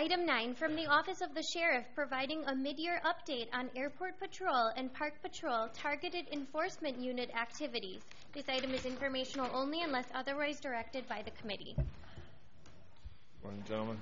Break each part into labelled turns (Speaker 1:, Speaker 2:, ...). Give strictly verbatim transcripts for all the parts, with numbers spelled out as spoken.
Speaker 1: Item nine, from the Office of the Sheriff, providing a mid-year update on airport patrol and park patrol targeted enforcement unit activities. This item is informational only unless otherwise directed by the committee.
Speaker 2: Morning, gentlemen.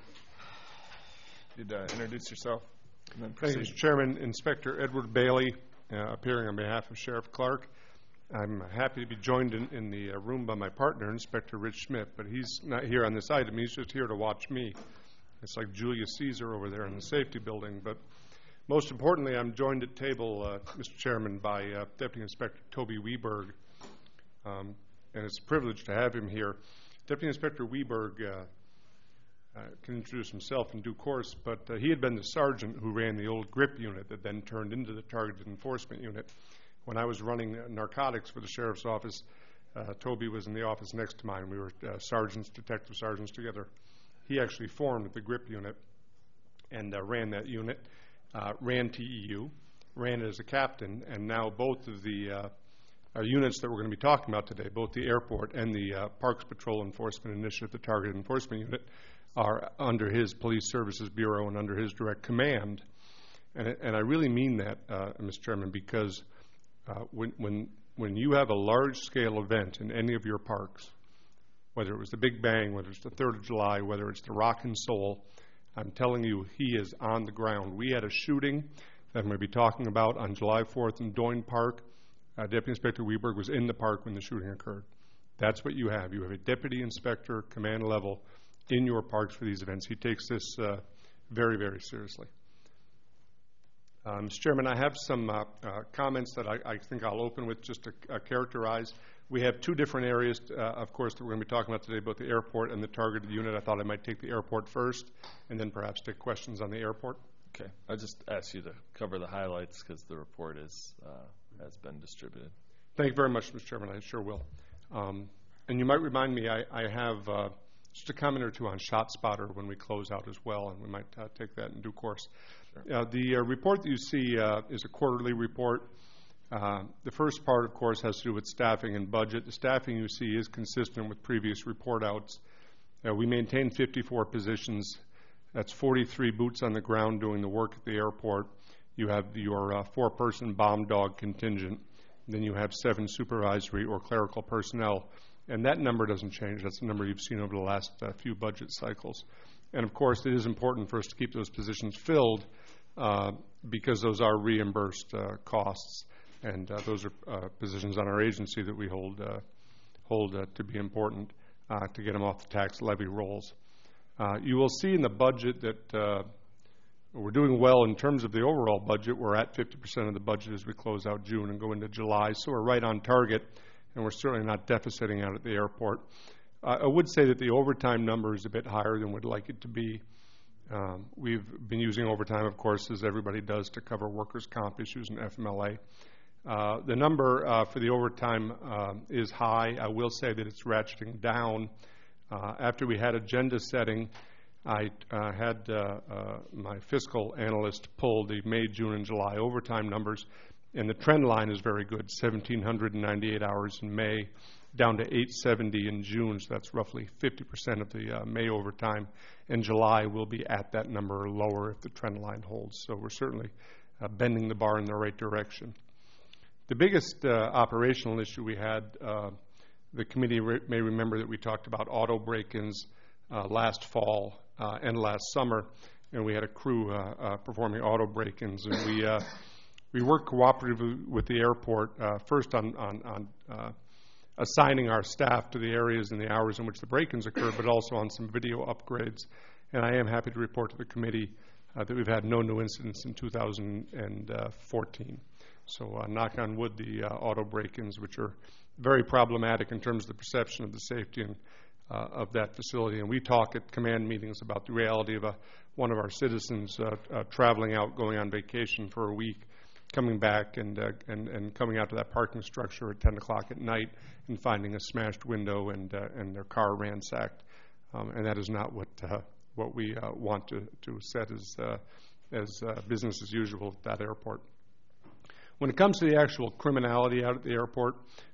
Speaker 2: You'd uh, introduce yourself and then
Speaker 3: Thank
Speaker 2: proceed.
Speaker 3: you, Mister Chairman. Inspector Edward Bailey, uh, appearing on behalf of Sheriff Clark. I'm happy to be joined in, in the uh, room by my partner, Inspector Rich Schmidt, but he's not here on this item. He's just here to watch me. It's like Julius Caesar over there in the safety building. But most importantly, I'm joined at table, uh, Mister Chairman, by uh, Deputy Inspector Toby Weberg, um, and it's a privilege to have him here. Deputy Inspector Weberg uh, uh, can introduce himself in due course, but uh, he had been the sergeant who ran the old GRIP unit that then turned into the Targeted Enforcement Unit. When I was running uh, narcotics for the Sheriff's Office, uh, Toby was in the office next to mine. We were uh, sergeants, detective sergeants together. He actually formed the GRIP unit and uh, ran that unit, uh, ran T E U, ran it as a captain, and now both of the uh, uh, units that we're going to be talking about today, both the airport and the uh, Parks Patrol Enforcement Initiative, the Targeted Enforcement Unit, are under his Police Services Bureau and under his direct command. And, and I really mean that, uh, Mister Chairman, because uh, when, when, when you have a large-scale event in any of your parks, whether it was the Big Bang, whether it's the third of July, whether it's the Rock and Soul, I'm telling you, he is on the ground. We had a shooting that I'm going to be talking about on July fourth in Doyne Park. Uh, Deputy Inspector Weberg was in the park when the shooting occurred. That's what you have. You have a deputy inspector, command level, in your parks for these events. He takes this uh, very, very seriously. Uh, Mister Chairman, I have some uh, uh, comments that I, I think I'll open with just to uh, characterize. We have two different areas, uh, of course, that we're going to be talking about today, both the airport and the targeted unit. I thought I might take the airport first and then perhaps take questions on the airport.
Speaker 2: Okay. I'll just ask you to cover the highlights because the report is, uh, has been distributed.
Speaker 3: Thank you very much, Mister Chairman. I sure will. Um, and you might remind me, I, I have uh, just a comment or two on ShotSpotter when we close out as well, and we might uh, take that in due course. Sure. Uh, the uh, report that you see uh, is a quarterly report. Uh, the first part, of course, has to do with staffing and budget. The staffing you see is consistent with previous report outs. Uh, we maintain fifty-four positions. That's forty-three boots on the ground doing the work at the airport. You have your uh, four-person bomb dog contingent. Then you have seven supervisory or clerical personnel. And that number doesn't change. That's the number you've seen over the last uh, few budget cycles. And, of course, it is important for us to keep those positions filled uh, because those are reimbursed uh, costs. And uh, those are uh, positions on our agency that we hold uh, hold uh, to be important uh, to get them off the tax levy rolls. Uh, you will see in the budget that uh, we're doing well in terms of the overall budget. We're at fifty percent of the budget as we close out June and go into July, so we're right on target, and we're certainly not deficiting out at the airport. Uh, I would say that the overtime number is a bit higher than we'd like it to be. Um, we've been using overtime, of course, as everybody does, to cover workers' comp issues and F M L A. Uh, the number uh, for the overtime uh, is high. I will say that it's ratcheting down. Uh, after we had agenda setting, I uh, had uh, uh, my fiscal analyst pull the May, June, and July overtime numbers, and the trend line is very good, one thousand seven hundred ninety-eight hours in May, down to eight seventy in June, so that's roughly fifty percent of the uh, May overtime. In July, we'll be at that number or lower if the trend line holds, so we're certainly uh, bending the bar in the right direction. The biggest uh, operational issue we had, uh, the committee re may remember that we talked about auto break-ins uh, last fall uh, and last summer, and we had a crew uh, uh, performing auto break-ins, and we uh, we worked cooperatively with the airport, uh, first on, on, on uh, assigning our staff to the areas and the hours in which the break-ins occurred, but also on some video upgrades. And I am happy to report to the committee uh, that we've had no new incidents in two thousand fourteen. So uh, knock on wood, the uh, auto break-ins, which are very problematic in terms of the perception of the safety and, uh, of that facility. And we talk at command meetings about the reality of a, one of our citizens uh, uh, traveling out, going on vacation for a week, coming back and, uh, and, and coming out to that parking structure at ten o'clock at night and finding a smashed window and, uh, and their car ransacked. Um, and that is not what, uh, what we uh, want to, to set as, uh, as uh, business as usual at that airport. When it comes to the actual criminality out at the airport,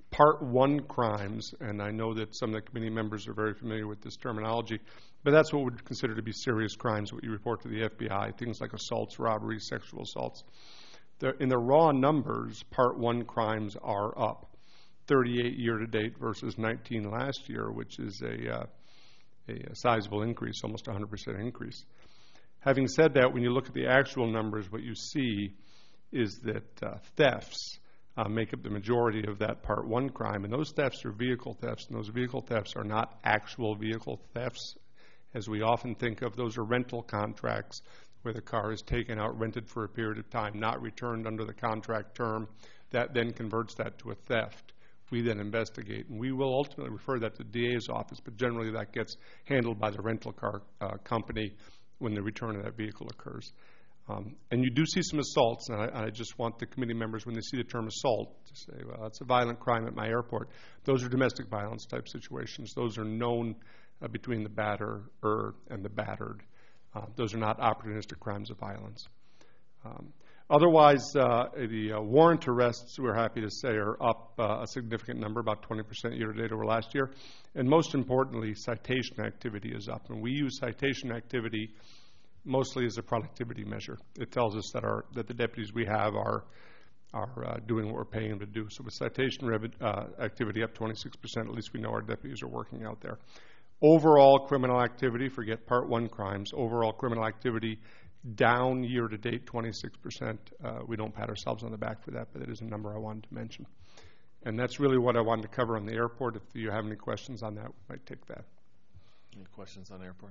Speaker 3: Part one crimes, and I know that some of the committee members are very familiar with this terminology, but that's what we would consider to be serious crimes, what you report to the F B I, things like assaults, robberies, sexual assaults. The, in the raw numbers, Part one crimes are up, thirty-eight year-to-date versus nineteen last year, which is a, uh, a sizable increase, almost one hundred percent increase. Having said that, when you look at the actual numbers, what you see is that uh, thefts uh, make up the majority of that Part one crime, and those thefts are vehicle thefts, and those vehicle thefts are not actual vehicle thefts, as we often think of. Those are rental contracts where the car is taken out, rented for a period of time, not returned under the contract term. That then converts that to a theft. We then investigate, and we will ultimately refer that to the D A's office, but generally that gets handled by the rental car uh, company when the return of that vehicle occurs. Um, and you do see some assaults, and I, I just want the committee members, when they see the term assault, to say, well, that's a violent crime at my airport. Those are domestic violence type situations. Those are known uh, between the batterer and the battered. Uh, those are not opportunistic crimes of violence. Um, otherwise, uh, the uh, warrant arrests, we're happy to say, are up uh, a significant number, about twenty percent year-to-date over last year. And most importantly, citation activity is up. And we use citation activity mostly as a productivity measure. It tells us that our that the deputies we have are are uh, doing what we're paying them to do. So with citation rev- uh, activity up twenty-six percent, at least we know our deputies are working out there. Overall criminal activity, forget Part one crimes, overall criminal activity down year-to-date twenty-six percent. Uh, we don't pat ourselves on the back for that, but it is a number I wanted to mention. And that's really what I wanted to cover on the airport. If you have any questions on that, we might take that.
Speaker 2: Any questions on airport?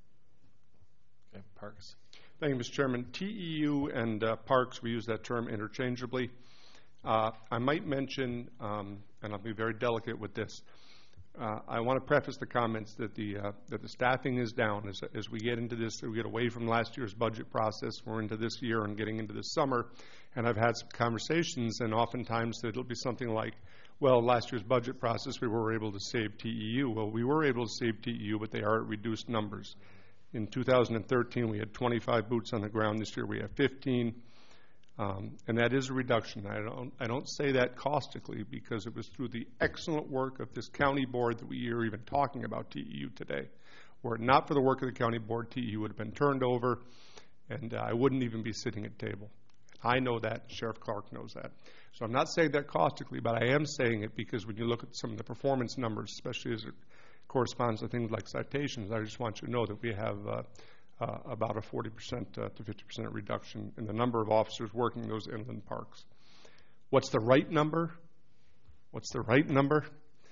Speaker 2: Okay, Parks.
Speaker 3: Thank you, Mister Chairman. T E U and uh, parks, we use that term interchangeably. Uh, I might mention, um, and I'll be very delicate with this, uh, I want to preface the comments that the uh, that the staffing is down as, as we get into this, we get away from last year's budget process, we're into this year and getting into this summer, and I've had some conversations, and oftentimes it'll be something like, well, last year's budget process, we were able to save T E U. Well, we were able to save T E U, but they are at reduced numbers. In two thousand thirteen, we had twenty-five boots on the ground. This year, we have fifteen, um, and that is a reduction. I don't, I don't say that caustically because it was through the excellent work of this county board that we are even talking about T E U today. Were it not for the work of the county board, T E U would have been turned over, and uh, I wouldn't even be sitting at table. I know that. Sheriff Clark knows that. So I'm not saying that caustically, but I am saying it because when you look at some of the performance numbers, especially as it corresponds to things like citations, I just want you to know that we have uh, uh, about a forty percent uh, to fifty percent reduction in the number of officers working those inland parks. What's the right number? What's the right number?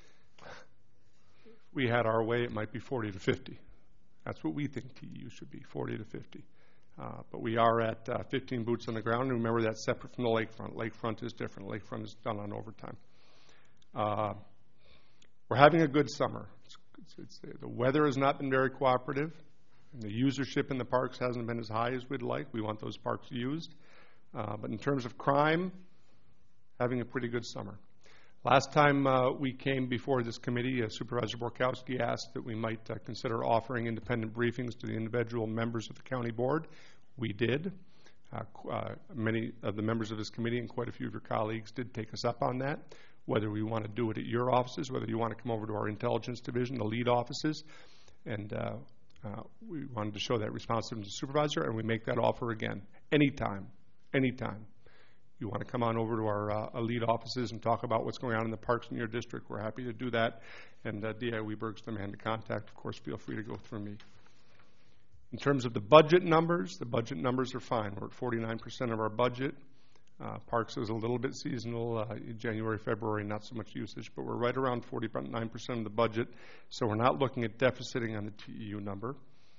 Speaker 3: If we had our way, it might be forty to fifty. That's what we think T E U should be, forty to fifty. Uh, but we are at uh, fifteen boots on the ground. And remember, that's separate from the lakefront. Lakefront is different. Lakefront is done on overtime. Uh, we're having a good summer. It's, it's, it's, the weather has not been very cooperative, and the usership in the parks hasn't been as high as we'd like. We want those parks used. Uh, but in terms of crime, having a pretty good summer. Last time uh, we came before this committee, uh, Supervisor Borkowski asked that we might uh, consider offering independent briefings to the individual members of the county board. We did. Uh, uh, many of the members of this committee and quite a few of your colleagues did take us up on that. Whether we want to do it at your offices, whether you want to come over to our intelligence division, the lead offices, and uh, uh, we wanted to show that responsiveness to the supervisor, and we make that offer again, anytime, anytime. You want to come on over to our uh, lead offices and talk about what's going on in the parks in your district, we're happy to do that. And uh, D I Weberg's the man to contact. Of course, feel free to go through me. In terms of the budget numbers, the budget numbers are fine. We're at forty-nine percent of our budget. Uh, parks is a little bit seasonal, uh, January, February, not so much usage, but we're right around forty-nine percent of the budget, so we're not looking at deficiting on the T E U number.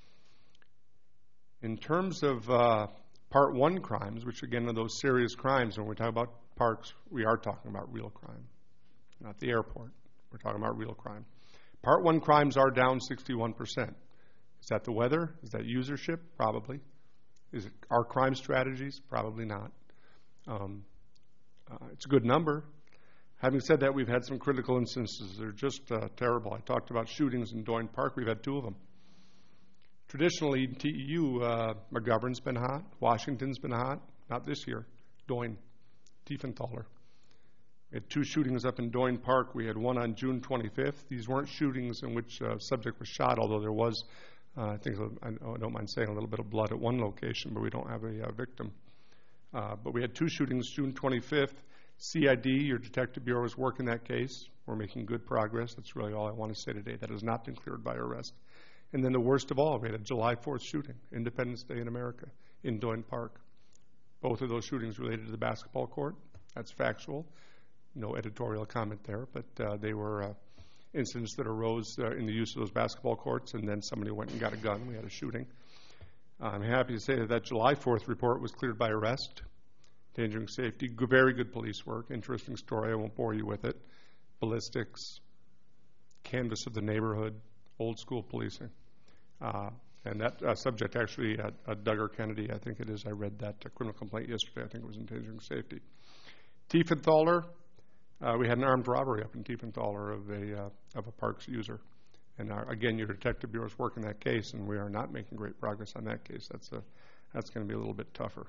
Speaker 3: In terms of uh, Part one crimes, which again are those serious crimes, when we talk about parks, we are talking about real crime, not the airport. We're talking about real crime. Part one crimes are down sixty-one percent. Is that the weather? Is that usership? Probably. Is it our crime strategies? Probably not. Um, uh, it's a good number. Having said that, we've had some critical instances. They're just uh, terrible. I talked about shootings in Doyne Park. We've had two of them. Traditionally, T E U, uh, McGovern's been hot. Washington's been hot. Not this year. Doyne, Tiefenthaler. We had two shootings up in Doyne Park. We had one on June twenty-fifth. These weren't shootings in which a uh, subject was shot, although there was, uh, I think, I don't mind saying, a little bit of blood at one location, but we don't have a uh, victim. Uh, but we had two shootings June twenty-fifth. C I D, your Detective Bureau, is working that case. We're making good progress. That's really all I want to say today. That has not been cleared by arrest. And then the worst of all, we had a July fourth shooting, Independence Day in America, in Doyne Park. Both of those shootings related to the basketball court. That's factual. No editorial comment there, but uh, they were uh, incidents that arose uh, in the use of those basketball courts, and then somebody went and got a gun. We had a shooting. I'm happy to say that that July fourth report was cleared by arrest. Endangering safety, good, very good police work. Interesting story, I won't bore you with it. Ballistics, canvass of the neighborhood, old school policing. Uh, and that uh, subject actually, uh, uh, Duggar Kennedy, I think it is, I read that uh, criminal complaint yesterday. I think it was endangering safety. Tiefenthaler, uh, we had an armed robbery up in Tiefenthaler of a, uh, of a parks user. And our, again, your Detective Bureau is working that case, and we are not making great progress on that case. That's, a, that's going to be a little bit tougher.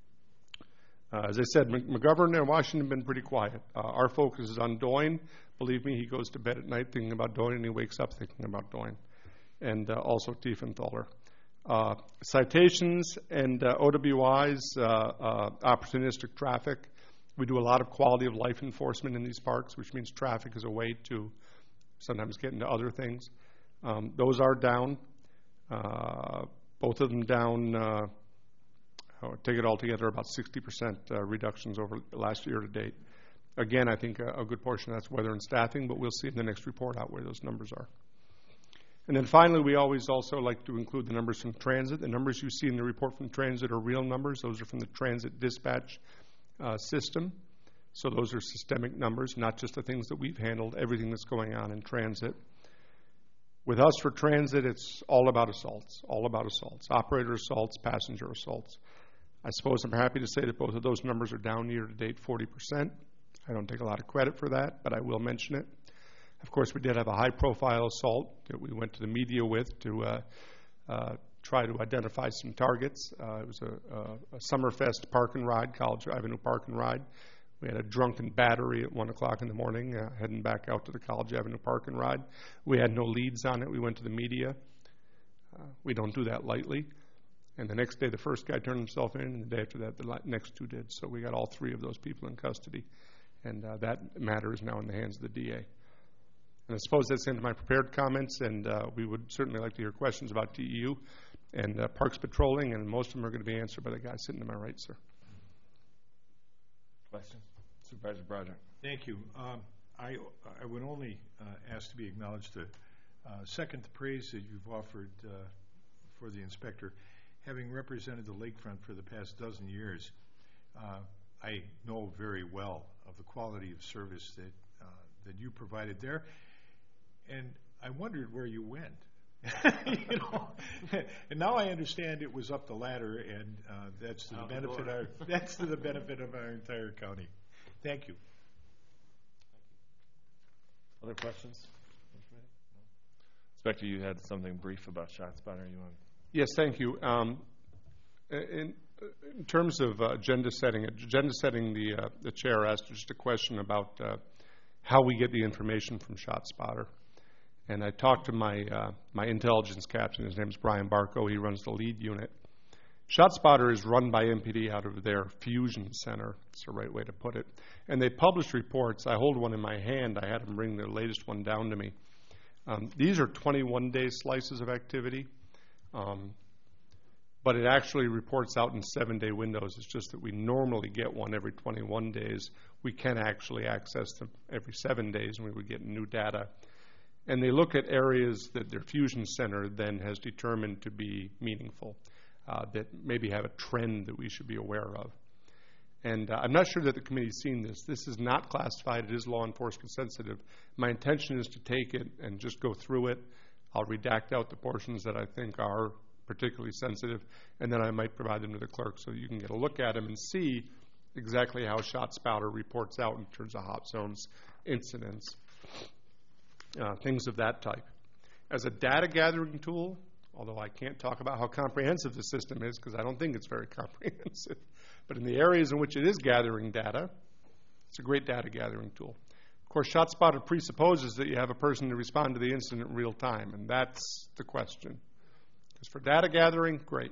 Speaker 3: Uh, as I said, McGovern and Washington have been pretty quiet. Uh, our focus is on Doyne. Believe me, he goes to bed at night thinking about Doyne, and he wakes up thinking about Doyne. And uh, also Tiefenthaler. Uh, citations and uh, O W Is, uh, uh, opportunistic traffic. We do a lot of quality of life enforcement in these parks, which means traffic is a way to sometimes get into other things. Um, those are down. Uh, both of them down, uh, oh, take it all together, about sixty percent uh, reductions over last year to date. Again, I think a, a good portion of that's weather and staffing, but we'll see in the next report out where those numbers are. And then finally, we always also like to include the numbers from transit. The numbers you see in the report from transit are real numbers. Those are from the transit dispatch uh, system. So those are systemic numbers, not just the things that we've handled, everything that's going on in transit. With us for transit, it's all about assaults, all about assaults, operator assaults, passenger assaults. I suppose I'm happy to say that both of those numbers are down year to date forty percent. I don't take a lot of credit for that, but I will mention it. Of course, we did have a high-profile assault that we went to the media with to uh, uh, try to identify some targets. Uh, it was a, a, a Summerfest park and ride, College Avenue park and ride. We had a drunken battery at one o'clock in the morning, uh, heading back out to the College Avenue park and ride. We had no leads on it. We went to the media. Uh, we don't do that lightly. And the next day, the first guy turned himself in, and the day after that, the next two did. So we got all three of those people in custody. And uh, that matter is now in the hands of the D A. And I suppose that's the end of my prepared comments, and uh, we would certainly like to hear questions about T E U and uh, parks patrolling, and most of them are going to be answered by the guy sitting to my right, sir.
Speaker 2: Questions? Supervisor Broderick.
Speaker 4: Thank you. Um, I, I would only uh, ask to be acknowledged to uh, second the praise that you've offered uh, for the inspector. Having represented the lakefront for the past dozen years, uh, I know very well of the quality of service that uh, that you provided there, and I wondered where you went. you know, and now I understand it was up the ladder, and uh, that's to the Out benefit the our that's to the benefit of our entire county. Thank you.
Speaker 2: Other questions? Inspector, you had something brief about ShotSpotter. You want?
Speaker 3: Yes, thank you. Um, in, in terms of uh, agenda setting, agenda setting, the uh, the chair asked just a question about uh, how we get the information from ShotSpotter. And I talked to my uh, my intelligence captain. His name is Brian Barco. He runs the lead unit. ShotSpotter is run by M P D out of their fusion center. That's the right way to put it. And they publish reports. I hold one in my hand. I had them bring their latest one down to me. Um, these are twenty-one day slices of activity. Um, but it actually reports out in seven day windows. It's just that we normally get one every twenty-one days. We can actually access them every seven days, and we would get new data. And they look at areas that their fusion center then has determined to be meaningful, uh, that maybe have a trend that we should be aware of. And uh, I'm not sure that the committee's seen this. This is not classified. It is law enforcement sensitive. My intention is to take it and just go through it. I'll redact out the portions that I think are particularly sensitive, and then I might provide them to the clerk so you can get a look at them and see exactly how ShotSpotter reports out in terms of hot zones, incidents, Uh, things of that type. As a data gathering tool, although I can't talk about how comprehensive the system is because I don't think it's very comprehensive, but in the areas in which it is gathering data, It's a great data gathering tool. Of course, ShotSpotter presupposes that you have a person to respond to the incident in real time, and that's the question. Because for data gathering, great.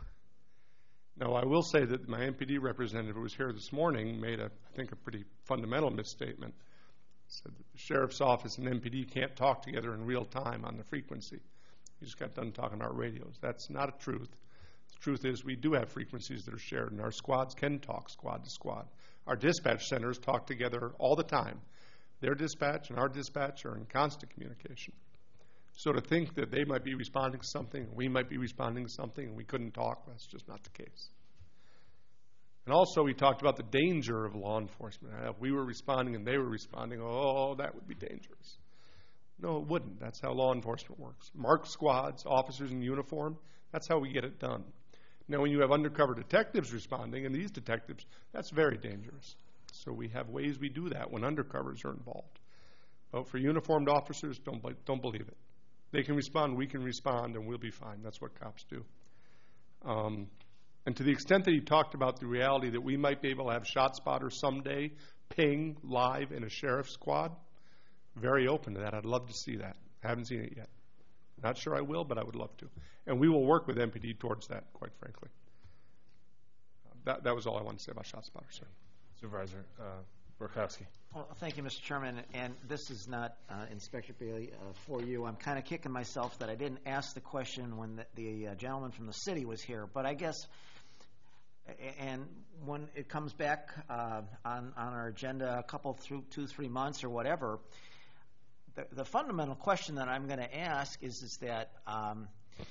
Speaker 3: Now, I will say that my M P D representative who was here this morning made, a, I think, a pretty fundamental misstatement. Said that the sheriff's office and M P D can't talk together in real time on the frequency. He just got done talking about radios. That's not a truth. The truth is we do have frequencies that are shared, and our squads can talk squad to squad. Our dispatch centers talk together all the time. Their dispatch and our dispatch are in constant communication. So to think that they might be responding to something, and we might be responding to something, and we couldn't talk, that's just not the case. And also we talked about the danger of law enforcement. If we were responding and they were responding, oh, that would be dangerous. No, it wouldn't. That's how law enforcement works. Marked squads, officers in uniform, that's how we get it done. Now, when you have undercover detectives responding, and these detectives, that's very dangerous. So we have ways we do that when undercovers are involved. But for uniformed officers, don't, don't believe it. They can respond, we can respond, and we'll be fine. That's what cops do. Um, and to the extent that he talked about the reality that we might be able to have ShotSpotter someday ping live in a sheriff's squad, very open to that. I'd love to see that. I haven't seen it yet. Not sure I will, but I would love to. And we will work with M P D towards that, quite frankly. Uh, that, that was all I wanted to say about ShotSpotter, sir.
Speaker 2: Supervisor uh, Borkowski.
Speaker 5: Well, thank you, Mister Chairman. And this is not, uh, Inspector Bailey, uh, for you. I'm kind of kicking myself that I didn't ask the question when the, the uh, gentleman from the city was here. But I guess, and when it comes back uh, on, on our agenda a couple, through two, three months or whatever, the, the fundamental question that I'm going to ask is, is that um,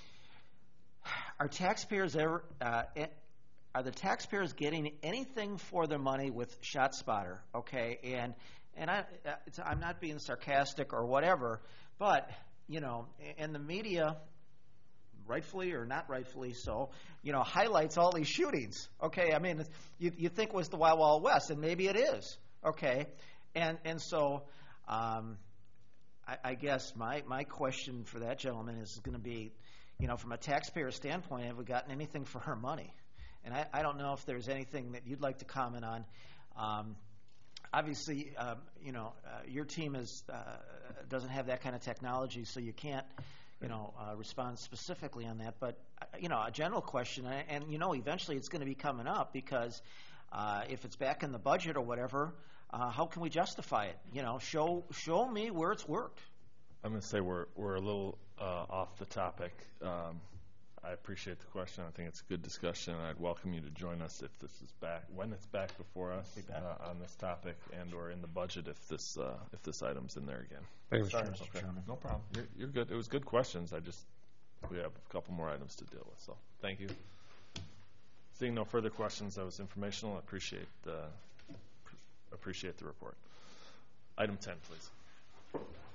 Speaker 5: are taxpayers ever... Uh, Are the taxpayers getting anything for their money with ShotSpotter? Okay, and and I it's, I'm not being sarcastic or whatever, but you know, and the media, rightfully or not rightfully so, you know, highlights all these shootings. Okay, I mean, you you think it was the Wild Wild West, and maybe it is. Okay, and and so, um, I, I guess my my question for that gentleman is going to be, you know, from a taxpayer standpoint, have we gotten anything for our money? And I, I don't know if there's anything that you'd like to comment on. Um, obviously, um, you know, uh, your team is uh, doesn't have that kind of technology, so you can't, you know, uh, respond specifically on that. But uh, you know, a general question, and, and you know, eventually it's going to be coming up because uh, if it's back in the budget or whatever, uh, how can we justify it? You know, show show me where it's worked.
Speaker 2: I'm going to say we're we're a little uh, off the topic. Um, I appreciate the question. I think it's a good discussion, and I'd welcome you to join us if this is back, when it's back before us uh, on this topic, and or in the budget if this uh, if this item's in there again.
Speaker 3: Thank you,
Speaker 5: Sorry,
Speaker 3: Mister
Speaker 5: Mister
Speaker 2: Okay.
Speaker 5: Chairman.
Speaker 2: No problem. You're, you're good. It was good questions. I just we have a couple more items to deal with. So thank you. Seeing no further questions, that was informational. I appreciate uh, appreciate the report. Item ten, please.